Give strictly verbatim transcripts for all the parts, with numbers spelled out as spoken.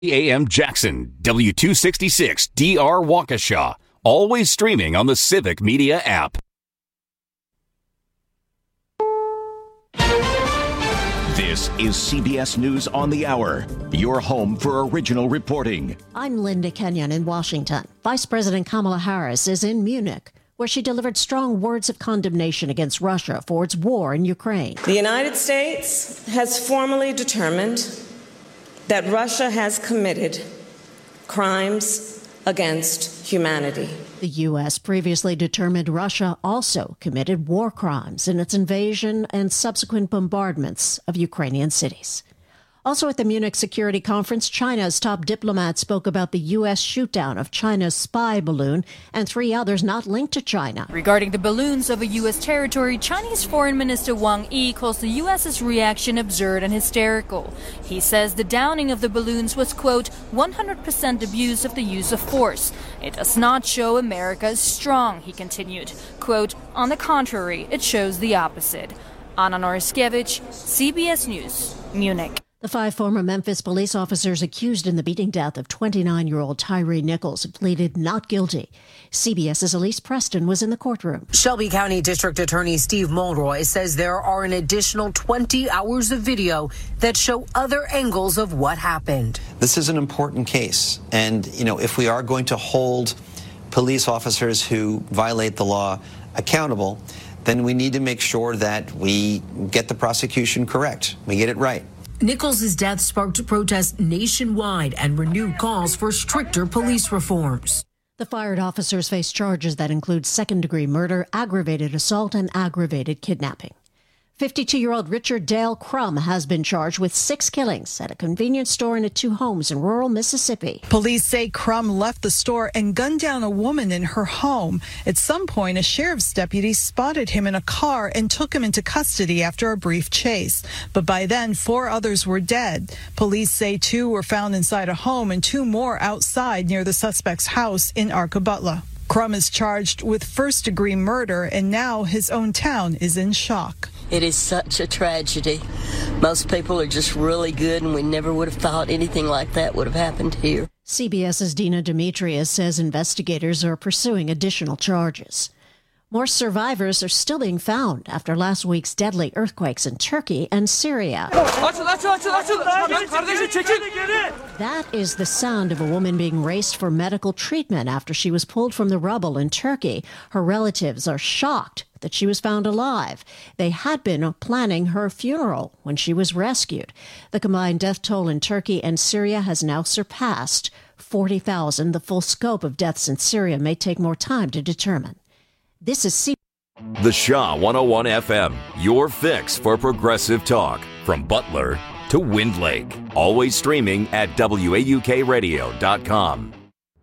A M Jackson, W two sixty-six D R Waukesha. Always streaming on the Civic Media app. This is C B S News on the Hour, your home for original reporting. I'm Linda Kenyon in Washington. Vice President Kamala Harris is in Munich, where she delivered strong words of condemnation against Russia for its war in Ukraine. The United States has formally determined that Russia has committed crimes against humanity. The U S previously determined Russia also committed war crimes in its invasion and subsequent bombardments of Ukrainian cities. Also at the Munich Security Conference, China's top diplomat spoke about the U S shootdown of China's spy balloon and three others not linked to China. Regarding the balloons over U S territory, Chinese Foreign Minister Wang Yi calls the U S's reaction absurd and hysterical. He says the downing of the balloons was, quote, one hundred percent abuse of the use of force. It does not show America is strong, he continued. Quote, on the contrary, it shows the opposite. Anna Noriskevich, C B S News, Munich. The five former Memphis police officers accused in the beating death of twenty-nine-year-old Tyree Nichols pleaded not guilty. CBS's Elise Preston was in the courtroom. Shelby County District Attorney Steve Mulroy says there are an additional twenty hours of video that show other angles of what happened. This is an important case. And, you know, if we are going to hold police officers who violate the law accountable, then we need to make sure that we get the prosecution correct. We get it right. Nichols' death sparked protests nationwide and renewed calls for stricter police reforms. The fired officers face charges that include second-degree murder, aggravated assault, and aggravated kidnapping. fifty-two-year-old Richard Dale Crum has been charged with six killings at a convenience store and at two homes in rural Mississippi. Police say Crum left the store and gunned down a woman in her home. At some point, a sheriff's deputy spotted him in a car and took him into custody after a brief chase. But by then, four others were dead. Police say two were found inside a home and two more outside near the suspect's house in Arkabutla. Crum is charged with first-degree murder, and now his own town is in shock. It is such a tragedy. Most people are just really good, and we never would have thought anything like that would have happened here. CBS's Dina Demetrius says investigators are pursuing additional charges. More survivors are still being found after last week's deadly earthquakes in Turkey and Syria. That is the sound of a woman being raced for medical treatment after she was pulled from the rubble in Turkey. Her relatives are shocked that she was found alive. They had been planning her funeral when she was rescued. The combined death toll in Turkey and Syria has now surpassed forty thousand. The full scope of deaths in Syria may take more time to determine. This is C- The Shaw one oh one F M, your fix for progressive talk. From Butler to Wind Lake. Always streaming at W A U K radio dot com.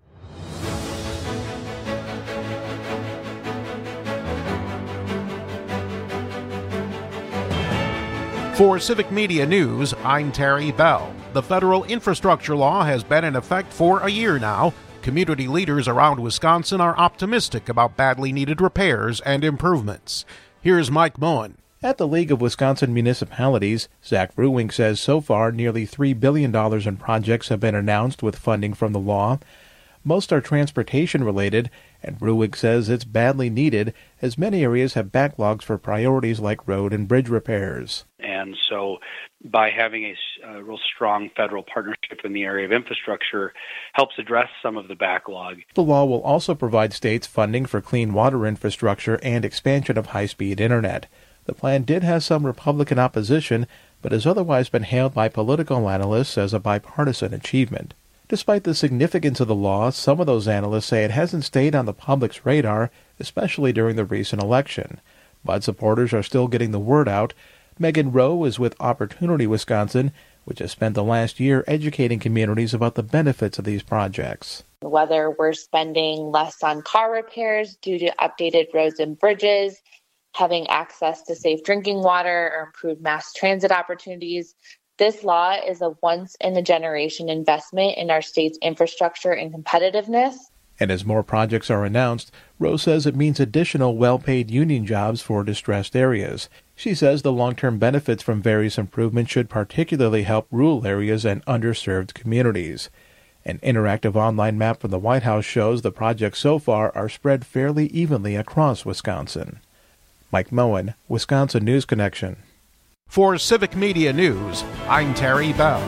For Civic Media News, I'm Terry Bell. The federal infrastructure law has been in effect for a year now. Community leaders around Wisconsin are optimistic about badly needed repairs and improvements. Here's Mike Moen. At the League of Wisconsin Municipalities, Zach Bruwink says so far nearly three billion dollars in projects have been announced with funding from the law. Most are transportation-related, and Bruwink says it's badly needed as many areas have backlogs for priorities like road and bridge repairs. And so by having a, a real strong federal partnership in the area of infrastructure helps address some of the backlog. The law will also provide states funding for clean water infrastructure and expansion of high-speed internet. The plan did have some Republican opposition, but has otherwise been hailed by political analysts as a bipartisan achievement. Despite the significance of the law, some of those analysts say it hasn't stayed on the public's radar, especially during the recent election. But supporters are still getting the word out. Megan Rowe is with Opportunity Wisconsin, which has spent the last year educating communities about the benefits of these projects. Whether we're spending less on car repairs due to updated roads and bridges, having access to safe drinking water, or improved mass transit opportunities, this law is a once-in-a-generation investment in our state's infrastructure and competitiveness. And as more projects are announced, Rowe says it means additional well-paid union jobs for distressed areas. She says the long-term benefits from various improvements should particularly help rural areas and underserved communities. An interactive online map from the White House shows the projects so far are spread fairly evenly across Wisconsin. Mike Moen, Wisconsin News Connection. For Civic Media News, I'm Terry Bell.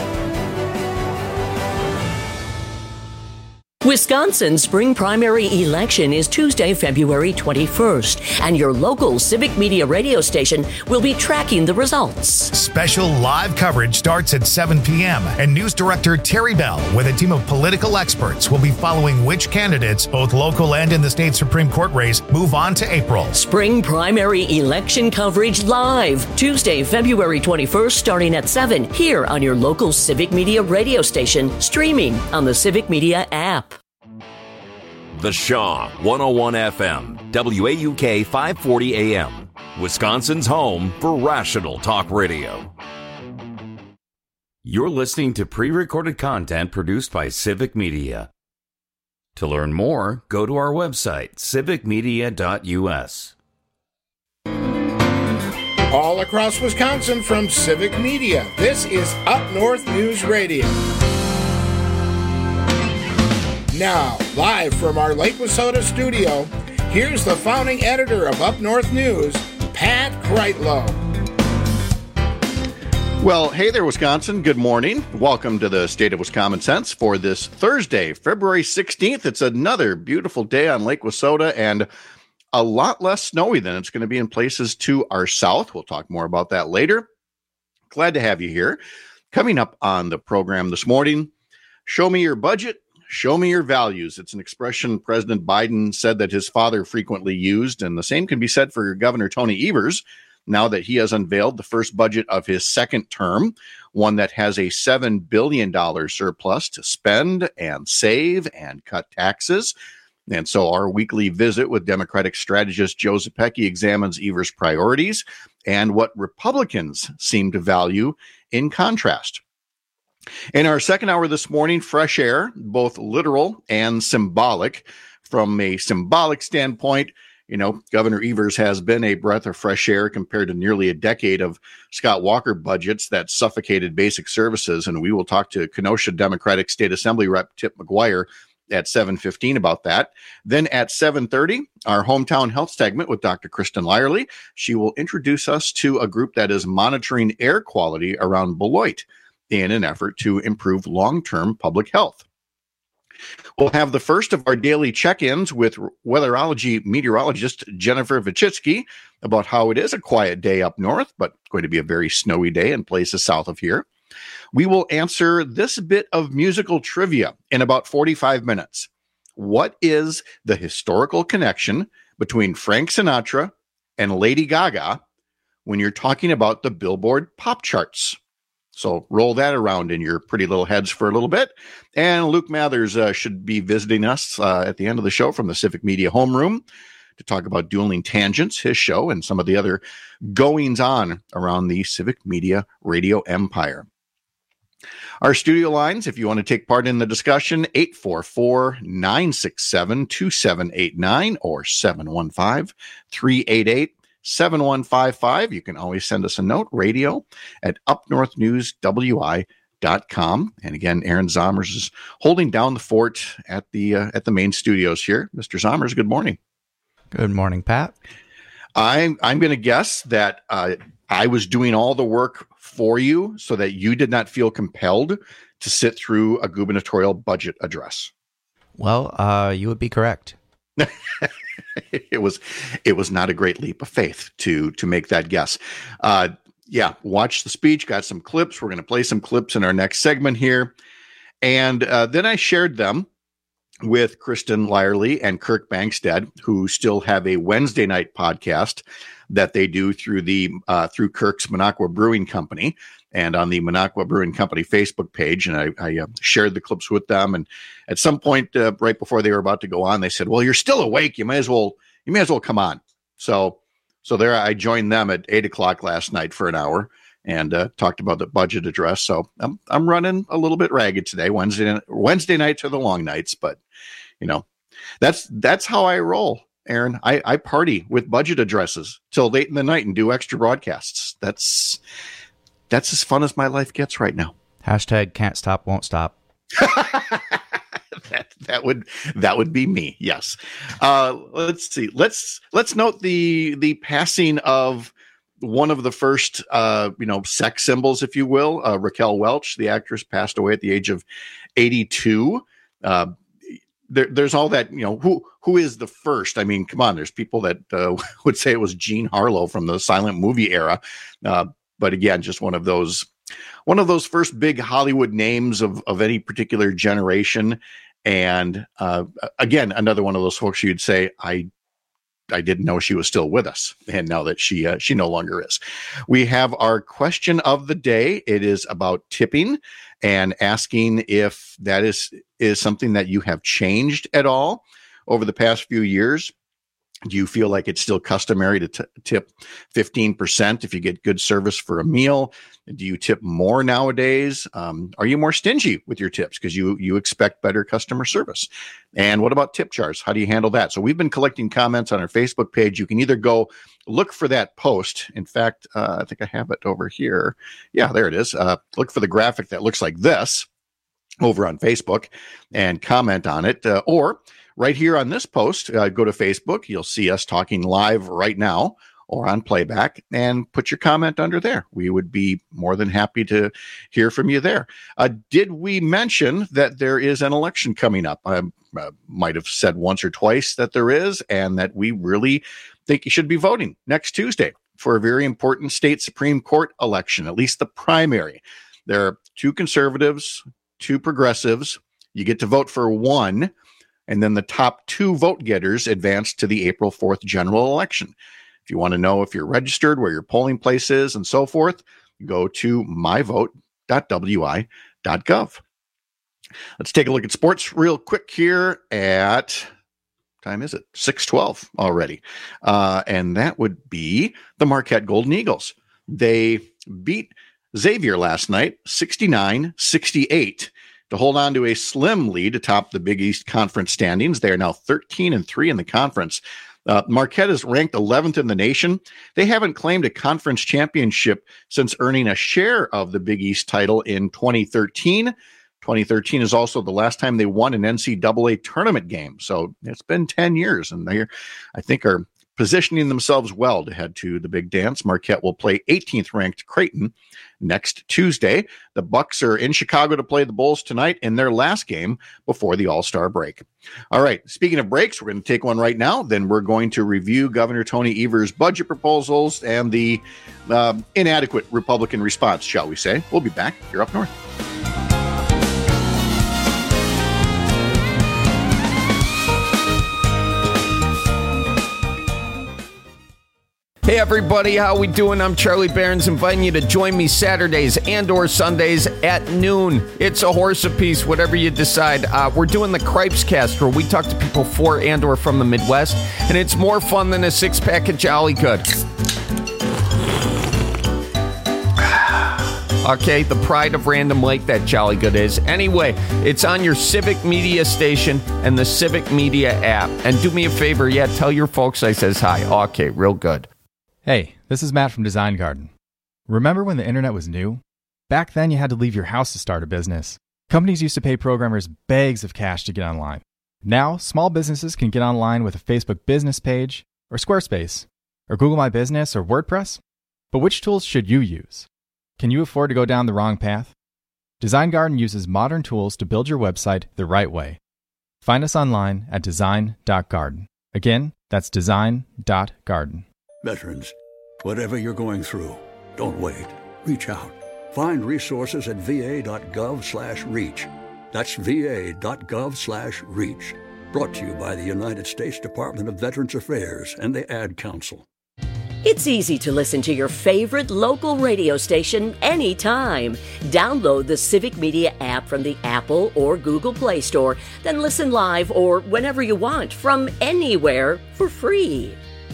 Wisconsin's spring primary election is Tuesday, February twenty-first, and your local Civic Media radio station will be tracking the results. Special live coverage starts at seven p.m., and News Director Terry Bell, with a team of political experts, will be following which candidates, both local and in the state Supreme Court race, move on to April. Spring primary election coverage live, Tuesday, February twenty-first, starting at seven, here on your local Civic Media radio station, streaming on the Civic Media app. The Shaw, one oh one F M, W A U K five forty A M, Wisconsin's home for rational talk radio. You're listening to pre-recorded content produced by Civic Media. To learn more, go to our website, civic media dot u s. All across Wisconsin from Civic Media, this is Up North News Radio. Now, live from our Lake Wissota studio, here's the founding editor of Up North News, Pat Kreitlow. Well, hey there, Wisconsin. Good morning. Welcome to the State of Wisconsin Sense for this Thursday, February sixteenth. It's another beautiful day on Lake Wissota and a lot less snowy than it's going to be in places to our south. We'll talk more about that later. Glad to have you here. Coming up on the program this morning, show me your budget. Show me your values. It's an expression President Biden said that his father frequently used, and the same can be said for Governor Tony Evers now that he has unveiled the first budget of his second term, one that has a seven billion dollars surplus to spend and save and cut taxes. And so our weekly visit with Democratic strategist Joe Zepecki examines Evers' priorities and what Republicans seem to value in contrast. In our second hour this morning, fresh air, both literal and symbolic. From a symbolic standpoint, you know, Governor Evers has been a breath of fresh air compared to nearly a decade of Scott Walker budgets that suffocated basic services. And we will talk to Kenosha Democratic State Assembly Rep Tip McGuire at seven fifteen about that. Then at seven thirty, our hometown health segment with Doctor Kristen Lyerly. She will introduce us to a group that is monitoring air quality around Beloit in an effort to improve long-term public health. We'll have the first of our daily check-ins with weatherology meteorologist Jennifer Vichitsky about how it is a quiet day up north, but going to be a very snowy day in places south of here. We will answer this bit of musical trivia in about forty-five minutes. What is the historical connection between Frank Sinatra and Lady Gaga when you're talking about the Billboard pop charts? So roll that around in your pretty little heads for a little bit. And Luke Mathers uh, should be visiting us uh, at the end of the show from the Civic Media homeroom to talk about Dueling Tangents, his show, and some of the other goings on around the Civic Media radio empire. Our studio lines, if you want to take part in the discussion, eight four four, nine six seven, two seven eight nine or seven one five, three eight eight, seven one five five. You can always send us a note, radio at up north news w i dot com. And again, Aaron Zomers is holding down the fort at the uh, at the main studios here. Mister Zomers, good morning. Good morning, Pat. I'm I'm going to guess that uh, I was doing all the work for you so that you did not feel compelled to sit through a gubernatorial budget address. Well, uh, you would be correct. It was, it was not a great leap of faith to to make that guess. Uh, yeah, watch the speech. Got some clips. We're going to play some clips in our next segment here, and uh, then I shared them with Kristen Lyerly and Kirk Bankstead, who still have a Wednesday night podcast that they do through the uh, through Kirk's Minocqua Brewing Company and on the Minocqua Brewing Company Facebook page. And I, I uh, shared the clips with them. And at some point, uh, right before they were about to go on, they said, "Well, you're still awake. You may as well you may as well come on." So so there, I joined them at eight o'clock last night for an hour and uh, talked about the budget address. So I'm I'm running a little bit ragged today. Wednesday Wednesday nights are the long nights, but you know that's that's how I roll. Aaron. I, I party with budget addresses till late in the night and do extra broadcasts. That's that's as fun as my life gets right now. Hashtag can't stop, won't stop. that that would that would be me. Yes. Uh, let's see. Let's let's note the the passing of one of the first, uh, you know, sex symbols, if you will. Uh, Raquel Welch, the actress, passed away at the age of eighty-two. Uh, there, there's all that, you know, who who is the first? I mean, come on, there's people that uh, would say it was Jean Harlow from the silent movie era. Uh, but again, just one of those one of those first big Hollywood names of, of any particular generation. And uh, again, another one of those folks you'd say, I I didn't know she was still with us. And now that she uh, she no longer is. We have our question of the day. It is about tipping and asking if that is, is something that you have changed at all over the past few years. Do you feel like it's still customary to t- tip fifteen percent if you get good service for a meal? Do you tip more nowadays? Um, are you more stingy with your tips because you you expect better customer service? And what about tip jars? How do you handle that? So we've been collecting comments on our Facebook page. You can either go look for that post. In fact, uh, I think I have it over here. Yeah, there it is. Uh, look for the graphic that looks like this over on Facebook and comment on it. Uh, or right here on this post, uh, go to Facebook. You'll see us talking live right now or on playback, and put your comment under there. We would be more than happy to hear from you there. Uh, did we mention that there is an election coming up? I uh, might have said once or twice that there is, and that we really think you should be voting next Tuesday for a very important state Supreme Court election, at least the primary. There are two conservatives, two progressives. You get to vote for one, and then the top two vote getters advance to the April fourth general election. If you want to know if you're registered, where your polling place is, and so forth, go to my vote dot w i dot gov. Let's take a look at sports real quick here at, time is it? six twelve already. Uh, and that would be the Marquette Golden Eagles. They beat Xavier last night, sixty-nine sixty-eight, to hold on to a slim lead atop the Big East Conference standings. They are now thirteen and three in the conference. Uh, Marquette is ranked eleventh in the nation. They haven't claimed a conference championship since earning a share of the Big East title in twenty thirteen. twenty thirteen is also the last time they won an N C double A tournament game. So it's been ten years, and they, I think, are positioning themselves well to head to the big dance. Marquette will play eighteenth ranked Creighton next Tuesday. The Bucks are in Chicago to play the Bulls tonight in their last game before the All-Star break. All right, speaking of breaks, we're going to take one right now. Then we're going to review Governor Tony Evers' budget proposals and the uh, inadequate Republican response, shall we say. We'll be back here up north. Hey everybody, how we doing? I'm Charlie Barons, inviting you to join me Saturdays and or Sundays at noon. It's a horse apiece, whatever you decide. Uh, we're doing the Cripes Cast, where we talk to people for and or from the Midwest, and it's more fun than a six-pack of Jolly Good. Okay, the pride of Random Lake, that Jolly Good is. Anyway, it's on your Civic Media station and the Civic Media app. And do me a favor, yeah, tell your folks I says hi. Okay, real good. Hey, this is Matt from Design Garden. Remember when the internet was new? Back then, you had to leave your house to start a business. Companies used to pay programmers bags of cash to get online. Now, small businesses can get online with a Facebook business page, or Squarespace, or Google My Business, or WordPress. But which tools should you use? Can you afford to go down the wrong path? Design Garden uses modern tools to build your website the right way. Find us online at design dot garden. Again, that's design dot garden. Veterans, whatever you're going through, don't wait. Reach out. Find resources at v a dot gov slash reach. That's v a dot gov slash reach. Brought to you by the United States Department of Veterans Affairs and the Ad Council. It's easy to listen to your favorite local radio station anytime. Download the Civic Media app from the Apple or Google Play Store, then listen live or whenever you want from anywhere for free.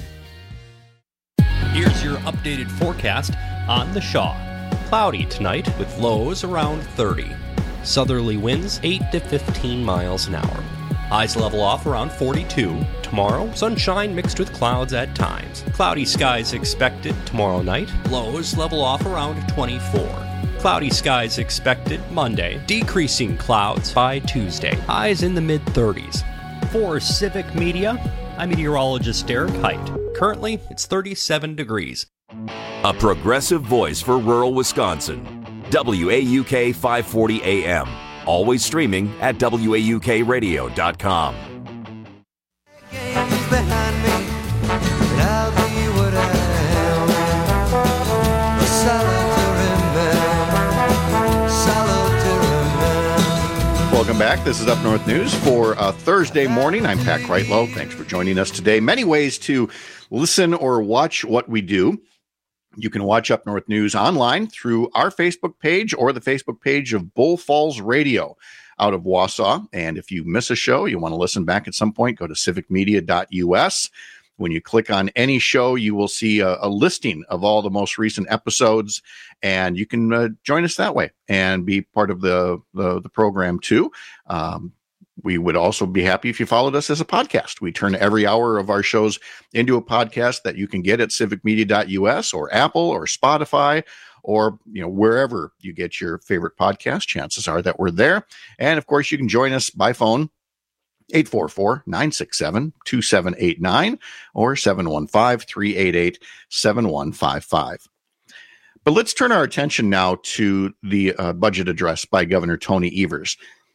Here's your updated forecast on the Shaw. Cloudy tonight with lows around thirty. Southerly winds eight to fifteen miles an hour. Highs level off around forty-two. Tomorrow, sunshine mixed with clouds at times. Cloudy skies expected tomorrow night. Lows level off around twenty-four. Cloudy skies expected Monday. Decreasing clouds by Tuesday. Highs in the mid-thirties. For Civic Media, I'm meteorologist Derek Height. Currently, it's thirty-seven degrees. A progressive voice for rural Wisconsin. W A U K five forty A M. Always streaming at W A U K radio dot com. Welcome back. This is Up North News for uh, Thursday morning. I'm Pat Kreitlow. Thanks for joining us today. Many ways to listen or watch what we do. You can watch Up North News online through our Facebook page or the Facebook page of Bull Falls Radio out of Wausau. And if you miss a show, you want to listen back at some point, go to civic media dot U S. When you click on any show, you will see a, a listing of all the most recent episodes, and you can uh, join us that way and be part of the, the, the program too. Um, we would also be happy if you followed us as a podcast. We turn every hour of our shows into a podcast that you can get at civic media dot U S or Apple or Spotify or, you know, wherever you get your favorite podcast. Chances are that we're there. And of course, you can join us by phone, eight four four, nine six seven, two seven eight nine or seven one five, three eight eight, seven one five five. But let's turn our attention now to the uh, budget address by Governor Tony Evers.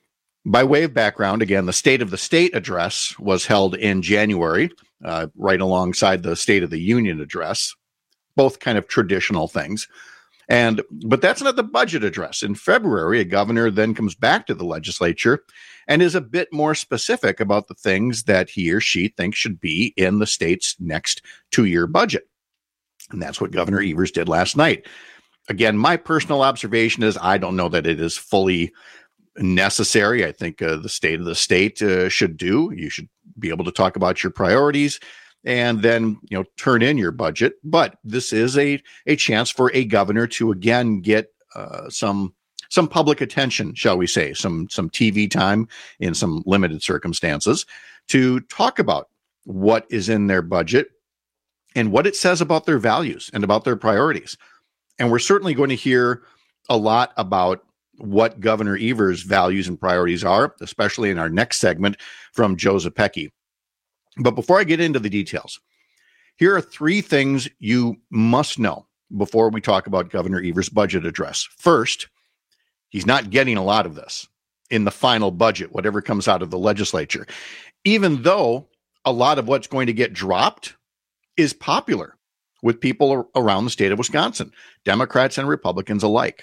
By way of background, again, the State of the State address was held in January, uh, right alongside the State of the Union address, both kind of traditional things. And but that's not the budget address. In February, a governor then comes back to the legislature and is a bit more specific about the things that he or she thinks should be in the state's next two-year budget. And that's what Governor Evers did last night. Again, my personal observation is I don't know that it is fully necessary. I think uh, the State of the State uh, should do. You should be able to talk about your priorities and then, you know, turn in your budget. But this is a, a chance for a governor to, again, get uh, some some public attention, shall we say, some some T V time in some limited circumstances to talk about what is in their budget and what it says about their values and about their priorities. And we're certainly going to hear a lot about what Governor Evers' values and priorities are, especially in our next segment from Joe Zepecki. But before I get into the details, here are three things you must know before we talk about Governor Evers' budget address. First, he's not getting a lot of this in the final budget, whatever comes out of the legislature, even though a lot of what's going to get dropped is popular with people around the state of Wisconsin, Democrats and Republicans alike.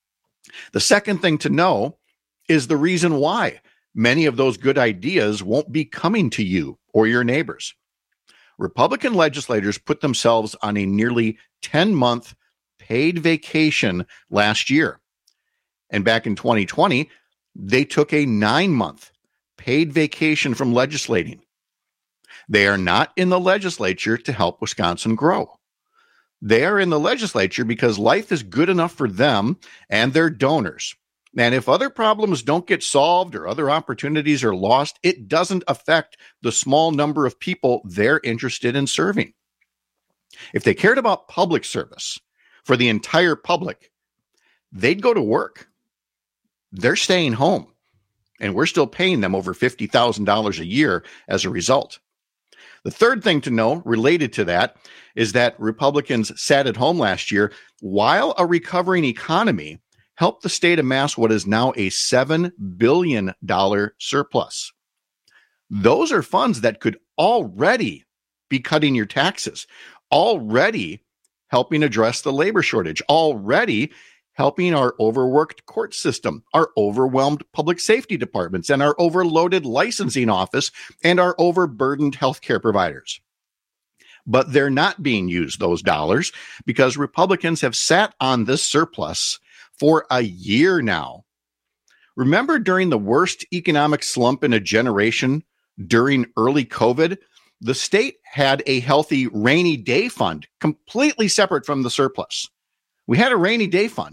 The second thing to know is the reason why many of those good ideas won't be coming to you or your neighbors. Republican legislators put themselves on a nearly ten-month paid vacation last year. And back in twenty twenty, they took a nine-month paid vacation from legislating. They are not in the legislature to help Wisconsin grow. They are in the legislature because life is good enough for them and their donors. And if other problems don't get solved or other opportunities are lost, it doesn't affect the small number of people they're interested in serving. If they cared about public service for the entire public, they'd go to work. They're staying home, and we're still paying them over fifty thousand dollars a year as a result. The third thing to know related to that is that Republicans sat at home last year while a recovering economy helped the state amass what is now a seven billion dollars surplus. Those are funds that could already be cutting your taxes, already helping address the labor shortage, already helping our overworked court system, our overwhelmed public safety departments, and our overloaded licensing office, and our overburdened healthcare providers. But they're not being used, those dollars, because Republicans have sat on this surplus for a year now. Remember during the worst economic slump in a generation during early COVID, the state had a healthy rainy day fund completely separate from the surplus. We had a rainy day fund,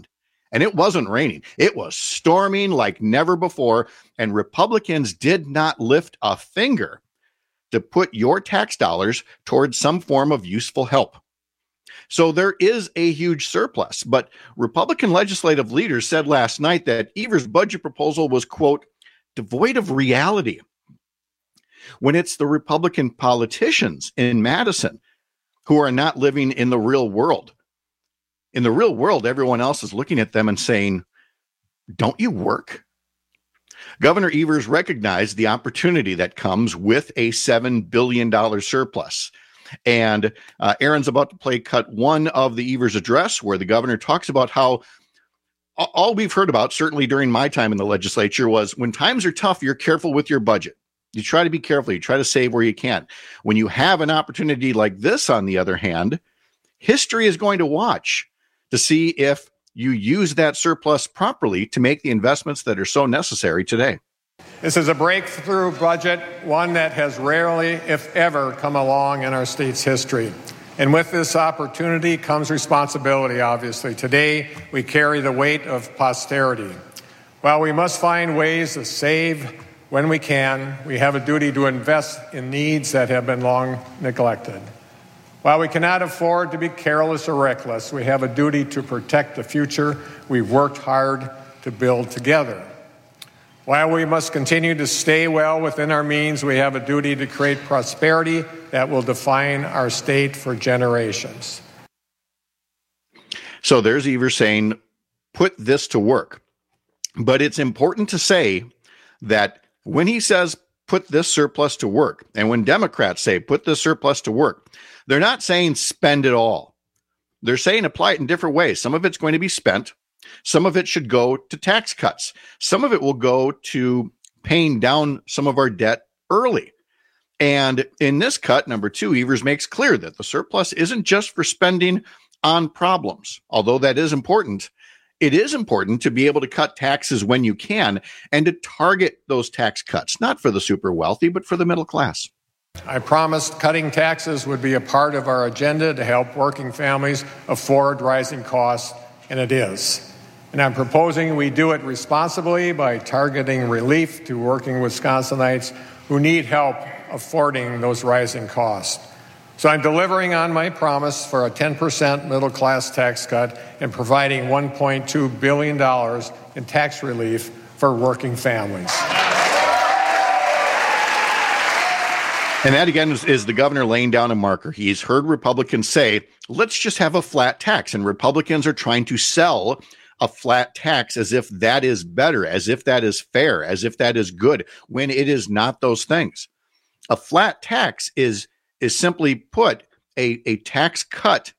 And it wasn't raining. It was storming like never before. And Republicans did not lift a finger to put your tax dollars towards some form of useful help. So there is a huge surplus. But Republican legislative leaders said last night that Evers' budget proposal was, quote, devoid of reality. When it's the Republican politicians in Madison who are not living in the real world. In the real world, everyone else is looking at them and saying, don't you work? Governor Evers recognized the opportunity that comes with a seven billion dollars surplus. And uh, Aaron's about to play cut one of the Evers address, where the governor talks about how all we've heard about, certainly during my time in the legislature, was when times are tough, you're careful with your budget. You try to be careful. You try to save where you can. When you have an opportunity like this, on the other hand, history is going to watch to see if you use that surplus properly to make the investments that are so necessary today. This is a breakthrough budget, one that has rarely, if ever, come along in our state's history. And with this opportunity comes responsibility, obviously. Today, we carry the weight of posterity. While we must find ways to save when we can, we have a duty to invest in needs that have been long neglected. While we cannot afford to be careless or reckless, we have a duty to protect the future we've worked hard to build together. While we must continue to stay well within our means, we have a duty to create prosperity that will define our state for generations. So there's Evers saying, put this to work. But it's important to say that when he says, put this surplus to work, and when Democrats say, put this surplus to work, they're not saying spend it all. They're saying apply it in different ways. Some of it's going to be spent. Some of it should go to tax cuts. Some of it will go to paying down some of our debt early. And in this cut, number two, Evers makes clear that the surplus isn't just for spending on problems, although that is important. It is important to be able to cut taxes when you can and to target those tax cuts, not for the super wealthy, but for the middle class. I promised cutting taxes would be a part of our agenda to help working families afford rising costs, and it is. And I'm proposing we do it responsibly by targeting relief to working Wisconsinites who need help affording those rising costs. So I'm delivering on my promise for a ten percent middle-class tax cut and providing one point two billion dollars in tax relief for working families. And that, again, is, is the governor laying down a marker. He's heard Republicans say, let's just have a flat tax. And Republicans are trying to sell a flat tax as if that is better, as if that is fair, as if that is good, when it is not those things. A flat tax is, is simply put a, a tax cut,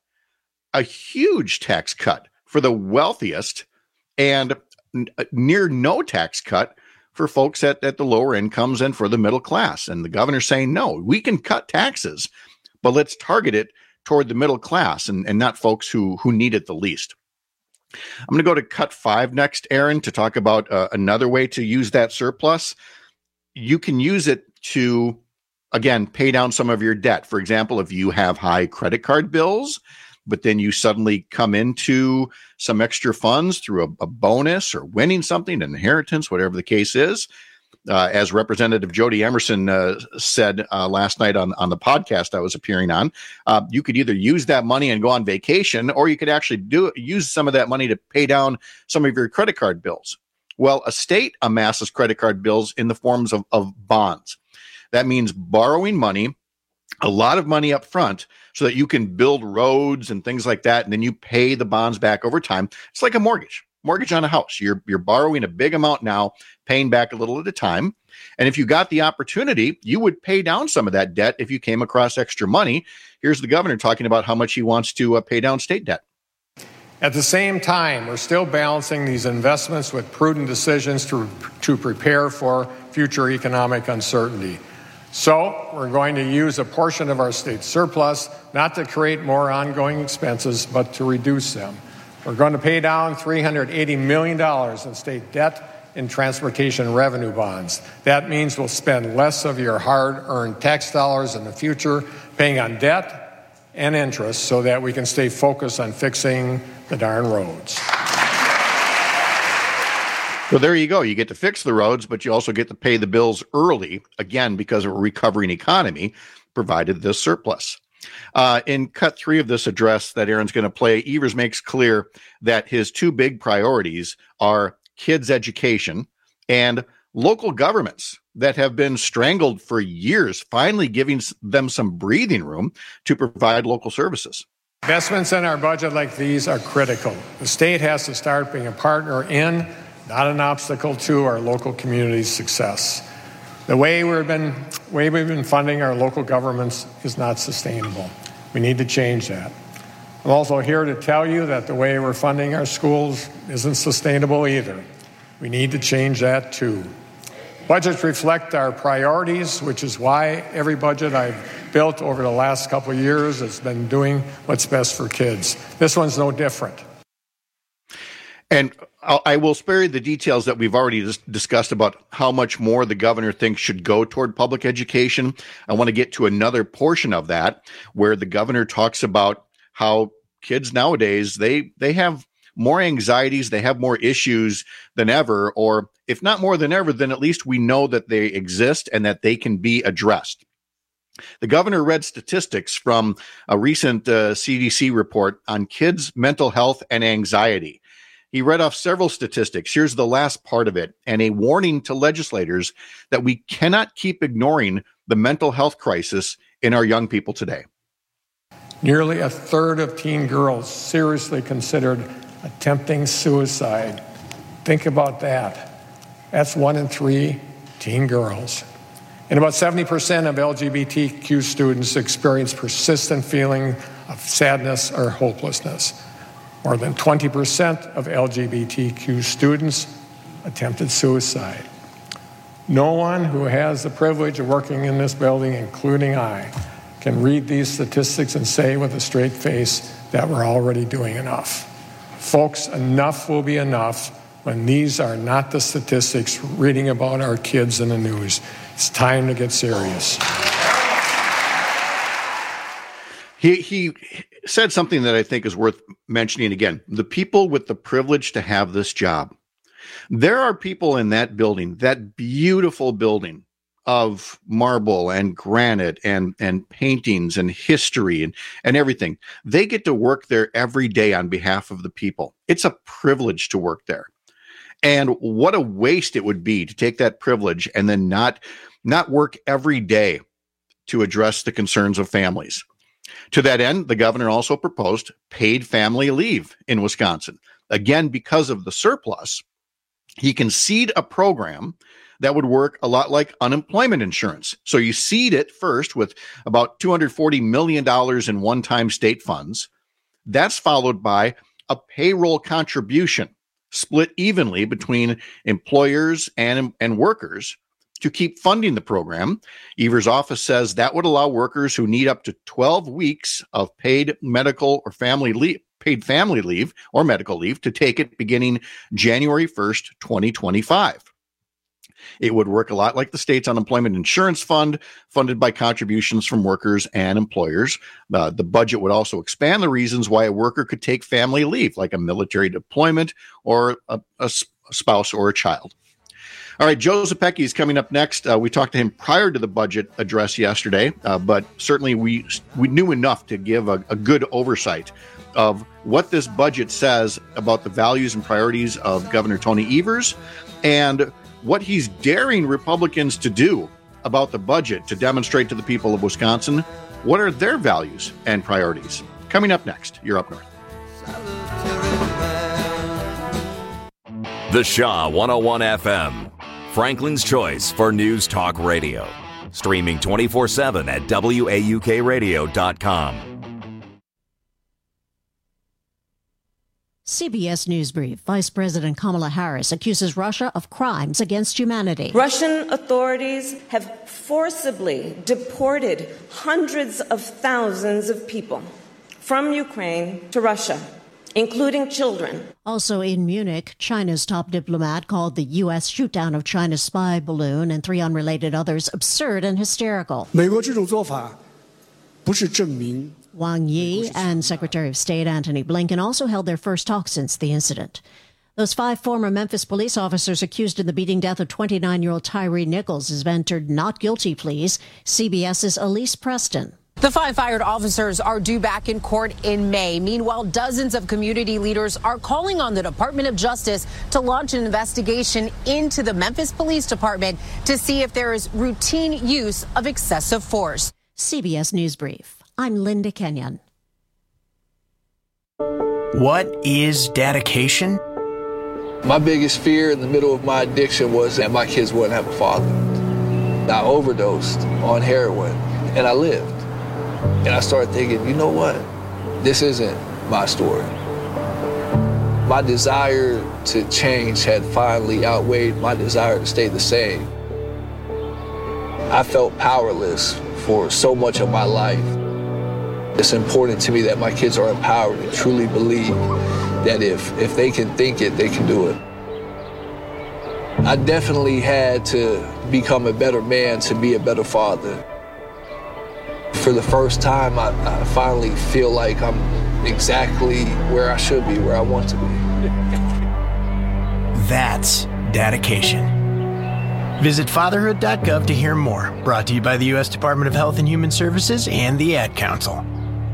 a huge tax cut for the wealthiest, and n- near no tax cut for folks at, at the lower incomes and for the middle class. And the governor's saying, no, we can cut taxes, but let's target it toward the middle class and, and not folks who, who need it the least. I'm going to go to cut five next, Aaron, to talk about uh, another way to use that surplus. You can use it to, again, pay down some of your debt. For example, if you have high credit card bills, but then you suddenly come into some extra funds through a, a bonus or winning something, an inheritance, whatever the case is. Uh, as Representative Jody Emerson uh, said uh, last night on, on the podcast I was appearing on, uh, you could either use that money and go on vacation, or you could actually do use some of that money to pay down some of your credit card bills. Well, a state amasses credit card bills in the forms of, of bonds. That means borrowing money, a lot of money up front, so that you can build roads and things like that, and then you pay the bonds back over time. It's like a mortgage. Mortgage on a house. You're you're borrowing a big amount now, paying back a little at a time. And if you got the opportunity, you would pay down some of that debt if you came across extra money. Here's the governor talking about how much he wants to uh, pay down state debt. At the same time, we're still balancing these investments with prudent decisions to, to prepare for future economic uncertainty. So we're going to use a portion of our state surplus not to create more ongoing expenses, but to reduce them. We're going to pay down three hundred eighty million dollars in state debt in transportation revenue bonds. That means we'll spend less of your hard-earned tax dollars in the future paying on debt and interest so that we can stay focused on fixing the darn roads. Well, there you go. You get to fix the roads, but you also get to pay the bills early, again, because of a recovering economy, provided this surplus. Uh, in cut three of this address that Aaron's going to play, Evers makes clear that his two big priorities are kids' education and local governments that have been strangled for years, finally giving them some breathing room to provide local services. Investments in our budget like these are critical. The state has to start being a partner in, not an obstacle to, our local community's success. The way we've been, way we've been funding our local governments is not sustainable. We need to change that. I'm also here to tell you that the way we're funding our schools isn't sustainable either. We need to change that too. Budgets reflect our priorities, which is why every budget I've built over the last couple of years has been doing what's best for kids. This one's no different. And I will spare you the details that we've already dis- discussed about how much more the governor thinks should go toward public education. I want to get to another portion of that where the governor talks about how kids nowadays, they they have more anxieties, they have more issues than ever, or if not more than ever, then at least we know that they exist and that they can be addressed. The governor read statistics from a recent uh, C D C report on kids' mental health and anxiety. He read off several statistics. Here's the last part of it, and a warning to legislators that we cannot keep ignoring the mental health crisis in our young people today. Nearly a third of teen girls seriously considered attempting suicide. Think about that. That's one in three teen girls. And about seventy percent of L G B T Q students experience persistent feeling of sadness or hopelessness. More than twenty percent of L G B T Q students attempted suicide. No one who has the privilege of working in this building, including I, can read these statistics and say with a straight face that we're already doing enough. Folks, enough will be enough when these are not the statistics reading about our kids in the news. It's time to get serious. He he said something that I think is worth mentioning again. The people with the privilege to have this job. There are people in that building, that beautiful building of marble and granite and, and paintings and history and, and everything. They get to work there every day on behalf of the people. It's a privilege to work there. And what a waste it would be to take that privilege and then not, not work every day to address the concerns of families. To that end, the governor also proposed paid family leave in Wisconsin. Again, because of the surplus, he can seed a program that would work a lot like unemployment insurance. So you seed it first with about two hundred forty million dollars in one-time state funds. That's followed by a payroll contribution split evenly between employers and, and workers to keep funding the program. Evers' office says that would allow workers who need up to twelve weeks of paid medical or family leave, paid family leave or medical leave to take it beginning January first, twenty twenty-five. It would work a lot like the state's unemployment insurance fund, funded by contributions from workers and employers. Uh, the budget would also expand the reasons why a worker could take family leave, like a military deployment or a, a spouse or a child. All right, Joe Zepecki is coming up next. Uh, we talked to him prior to the budget address yesterday, uh, but certainly we we knew enough to give a, a good oversight of what this budget says about the values and priorities of Governor Tony Evers and what he's daring Republicans to do about the budget to demonstrate to the people of Wisconsin what are their values and priorities. Coming up next, you're Up North. The Shaw one oh one F M, Franklin's choice for news talk radio. Streaming twenty-four seven at W A U K radio dot com. C B S News Brief. Vice President Kamala Harris accuses Russia of crimes against humanity. Russian authorities have forcibly deported hundreds of thousands of people from Ukraine to Russia, including children. Also in Munich, China's top diplomat called the U S shootdown of China's spy balloon and three unrelated others absurd and hysterical. 美国这种做法不是证明 Wang Yi and Secretary of State Antony Blinken also held their first talk since the incident. Those five former Memphis police officers accused in the beating death of twenty-nine-year-old Tyree Nichols have entered not guilty pleas. CBS's Elise Preston. The five fired officers are due back in court in May. Meanwhile, dozens of community leaders are calling on the Department of Justice to launch an investigation into the Memphis Police Department to see if there is routine use of excessive force. C B S News Brief. I'm Linda Kenyon. What is dedication? My biggest fear in the middle of my addiction was that my kids wouldn't have a father. I overdosed on heroin, and I lived. And I started thinking, you know what? This isn't my story. My desire to change had finally outweighed my desire to stay the same. I felt powerless for so much of my life. It's important to me that my kids are empowered and truly believe that if, if they can think it, they can do it. I definitely had to become a better man to be a better father. For the first time, I, I finally feel like I'm exactly where I should be, where I want to be. That's dedication. Visit fatherhood dot gov to hear more. Brought to you by the U S Department of Health and Human Services and the Ad Council.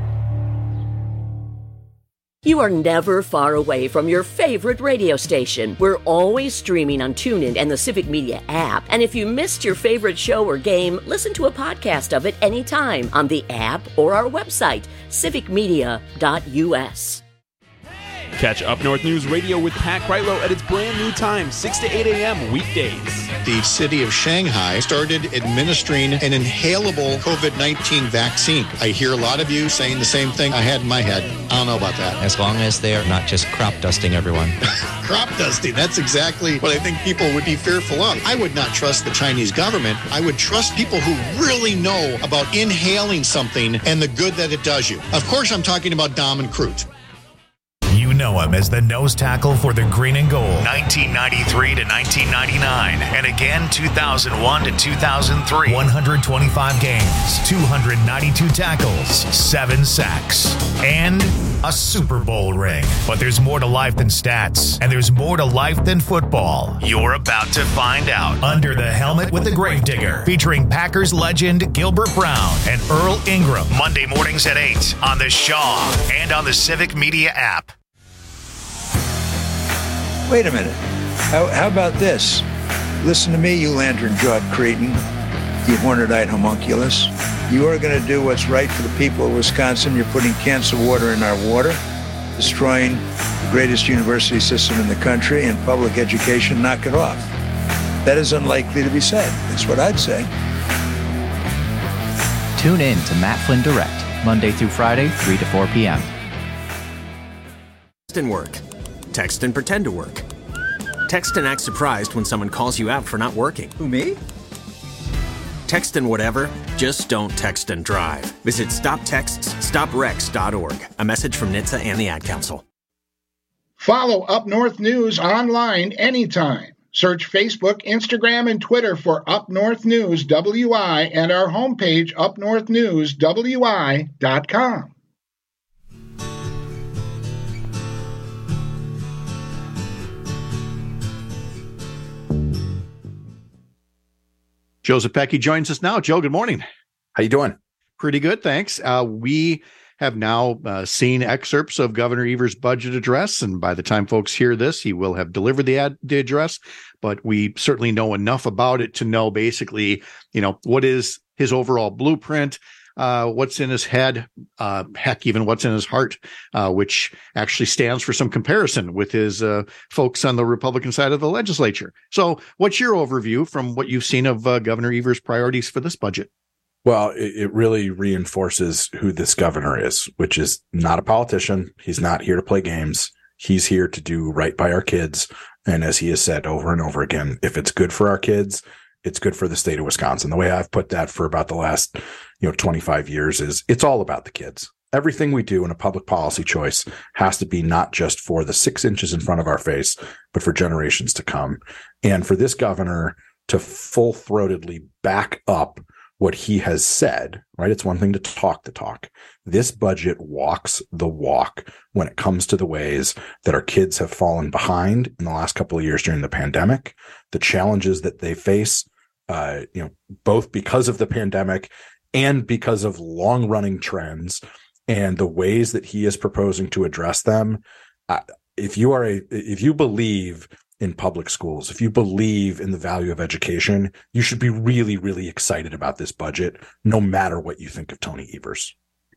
You are never far away from your favorite radio station. We're always streaming on TuneIn and the Civic Media app. And if you missed your favorite show or game, listen to a podcast of it anytime on the app or our website, civic media dot u s. Catch Up North News Radio with Pat Kreitlow at its brand new time, six to eight a.m. weekdays. The city of Shanghai started administering an inhalable COVID nineteen vaccine. I hear a lot of you saying the same thing I had in my head. I don't know about that. As long as they're not just crop dusting everyone. Crop dusting, that's exactly what I think people would be fearful of. I would not trust the Chinese government. I would trust people who really know about inhaling something and the good that it does you. Of course, I'm talking about Dom Crute. You know him as the nose tackle for the Green and Gold, nineteen ninety-three to nineteen ninety-nine, and again two thousand one to two thousand three. one hundred twenty-five games, two hundred ninety-two tackles, seven sacks, and a Super Bowl ring. But there's more to life than stats, and there's more to life than football. You're about to find out. Under the Helmet with the Gravedigger, featuring Packers legend Gilbert Brown and Earl Ingram. Monday mornings at eight on the Shaw and on the Civic Media app. Wait a minute. How, how about this? Listen to me, you lantern-jawed cretin, you horned-eyed homunculus. You are going to do what's right for the people of Wisconsin. You're putting cancer water in our water, destroying the greatest university system in the country, and public education. Knock it off. That is unlikely to be said. That's what I'd say. Tune in to Matt Flynn Direct, Monday through Friday, three to four p.m. Text and work. Text and pretend to work. Text and act surprised when someone calls you out for not working. Who, me? Text and whatever, just don't text and drive. Visit stop texts stop wrecks dot org. A message from N H T S A and the Ad Council. Follow Up North News online anytime. Search Facebook, Instagram, and Twitter for Up North News W I and our homepage, up north news w i dot com. Joe Zepecki joins us now. Joe, good morning. How you doing? Pretty good, thanks. Uh, we have now uh, seen excerpts of Governor Evers' budget address, and by the time folks hear this, he will have delivered the, ad- the address. But we certainly know enough about it to know basically, you know, what is his overall blueprint, uh, what's in his head, uh, heck, even what's in his heart, uh, which actually stands for some comparison with his uh, folks on the Republican side of the legislature. So what's your overview from what you've seen of uh, Governor Evers' priorities for this budget? Well, it, it really reinforces who this governor is, which is not a politician. He's not here to play games. He's here to do right by our kids. And as he has said over and over again, if it's good for our kids, it's good for the state of Wisconsin. The way I've put that for about the last, you know, twenty-five years is it's all about the kids. Everything we do in a public policy choice has to be not just for the six inches in front of our face, but for generations to come. And for this governor to full-throatedly back up what he has said, right? It's one thing to talk the talk. This budget walks the walk when it comes to the ways that our kids have fallen behind in the last couple of years during the pandemic, the challenges that they face, uh, you know, both because of the pandemic and because of long-running trends, and the ways that he is proposing to address them. Uh, if you are a, if you believe in public schools, if you believe in the value of education, you should be really, really excited about this budget, no matter what you think of Tony Evers.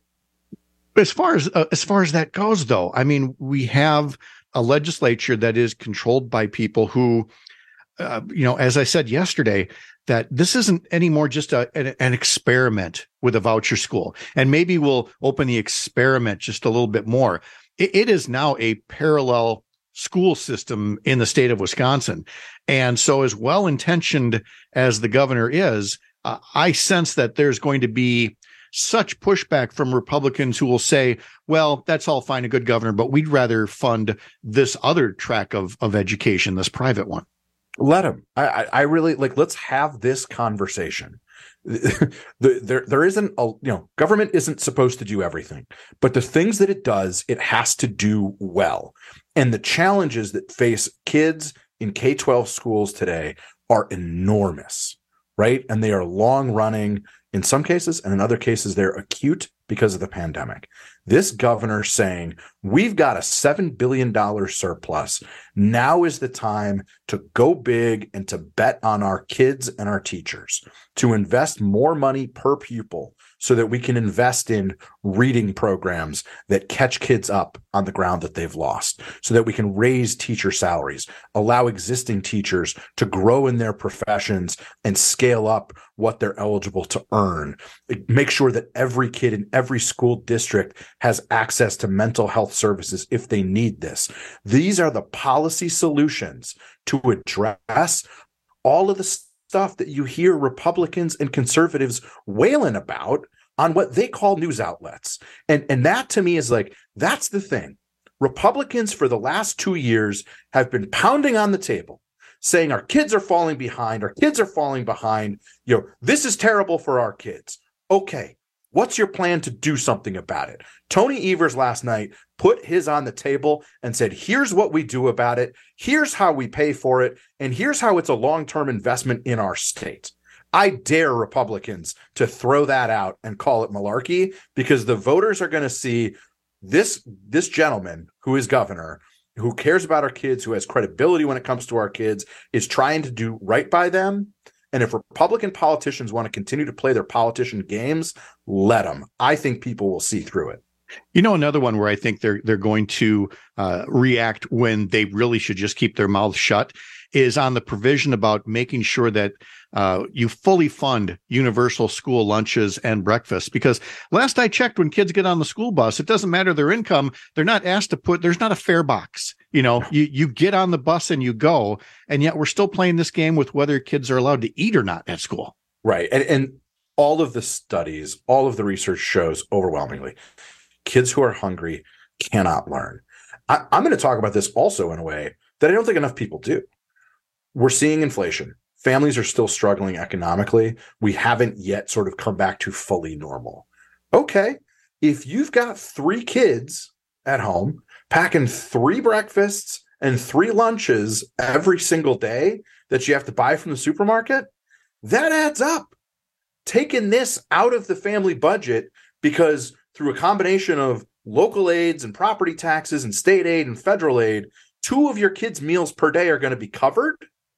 As far as uh, as far as that goes, though, I mean, we have a legislature that is controlled by people who, uh, you know, as I said yesterday, that this isn't anymore just a, an, an experiment with a voucher school. And maybe we'll open the experiment just a little bit more. It, it is now a parallel school system in the state of Wisconsin. And so as well-intentioned as the governor is, uh, I sense that there's going to be such pushback from Republicans who will say, well, that's all fine and good, Governor, but we'd rather fund this other track of, of education, this private one. Let him. I, I really like, let's have this conversation. the, there, there isn't a, you know, government isn't supposed to do everything, but the things that it does, it has to do well. And the challenges that face kids in K twelve schools today are enormous, right? And they are long running in some cases, and in other cases, they're acute because of the pandemic. This governor saying, we've got a seven billion dollars surplus. Now is the time to go big and to bet on our kids and our teachers, to invest more money per pupil so that we can invest in reading programs that catch kids up on the ground that they've lost, so that we can raise teacher salaries, allow existing teachers to grow in their professions and scale up what they're eligible to earn. Make sure that every kid in every school district has access to mental health services if they need this. These are the policy solutions to address all of the stuff that you hear Republicans and conservatives wailing about on what they call news outlets. And, and that to me is like, that's the thing. Republicans for the last two years have been pounding on the table saying our kids are falling behind, our kids are falling behind, you know, this is terrible for our kids. Okay, what's your plan to do something about it? Tony Evers last night put his on the table and said, here's what we do about it, here's how we pay for it, and here's how it's a long-term investment in our state. I dare Republicans to throw that out and call it malarkey, because the voters are going to see this, this gentleman who is governor, who cares about our kids, who has credibility when it comes to our kids, is trying to do right by them. And if Republican politicians want to continue to play their politician games, let them. I think people will see through it. You know, another one where I think they're they're going to uh, react when they really should just keep their mouths shut is on the provision about making sure that uh, you fully fund universal school lunches and breakfasts. Because last I checked, when kids get on the school bus, it doesn't matter their income. They're not asked to put, there's not a fare box. You know, you, you get on the bus and you go, and yet we're still playing this game with whether kids are allowed to eat or not at school. Right. And, and all of the studies, all of the research shows overwhelmingly, kids who are hungry cannot learn. I, I'm going to talk about this also in a way that I don't think enough people do. We're seeing inflation. Families are still struggling economically. We haven't yet sort of come back to fully normal. Okay, if you've got three kids at home packing three breakfasts and three lunches every single day that you have to buy from the supermarket, that adds up. Taking this out of the family budget because through a combination of local aids and property taxes and state aid and federal aid, two of your kids' meals per day are going to be covered.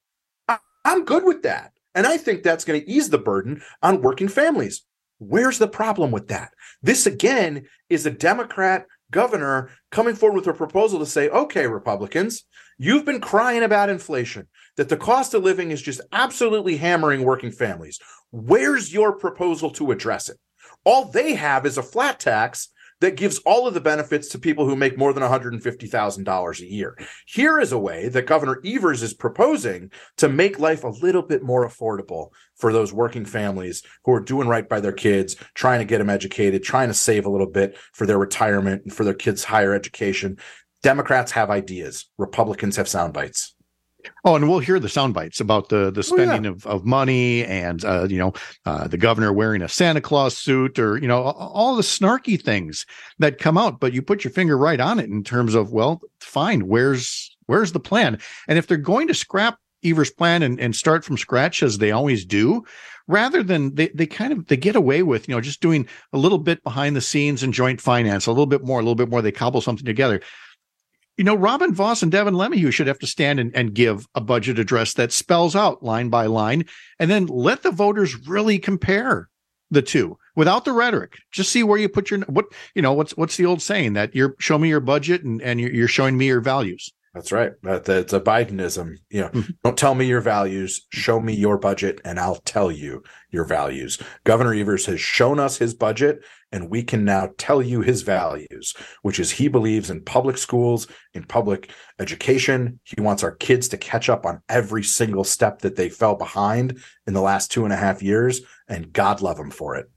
I'm good with that. And I think that's going to ease the burden on working families. Where's the problem with that? This, again, is a Democrat governor coming forward with a proposal to say, okay, Republicans, you've been crying about inflation, that the cost of living is just absolutely hammering working families. Where's your proposal to address it? All they have is a flat tax that gives all of the benefits to people who make more than one hundred fifty thousand dollars a year. Here is a way that Governor Evers is proposing to make life a little bit more affordable for those working families who are doing right by their kids, trying to get them educated, trying to save a little bit for their retirement and for their kids' higher education. Democrats have ideas. Republicans have sound bites. Oh, and we'll hear the sound bites about the the spending oh, yeah. of, of money and, uh, you know, uh, the governor wearing a Santa Claus suit or, you know, all the snarky things that come out. But you put your finger right on it in terms of, well, fine, where's where's the plan? And if they're going to scrap Evers' plan and, and start from scratch, as they always do, rather than they, they kind of they get away with, you know, just doing a little bit behind the scenes in joint finance, a little bit more, a little bit more, they cobble something together. You know, Robin Vos and Devin Lemieux should have to stand and, and give a budget address that spells out line by line, and then let the voters really compare the two without the rhetoric. Just see where you put your, what, you know, what's, what's the old saying that you're show me your budget and, and you're, you're showing me your values. That's right. That, that's a Bidenism. You know, mm-hmm. Don't tell me your values, show me your budget, and I'll tell you your values. Governor Evers has shown us his budget, and we can now tell you his values, which is he believes in public schools, in public education. He wants our kids to catch up on every single step that they fell behind in the last two and a half years, and God love him for it.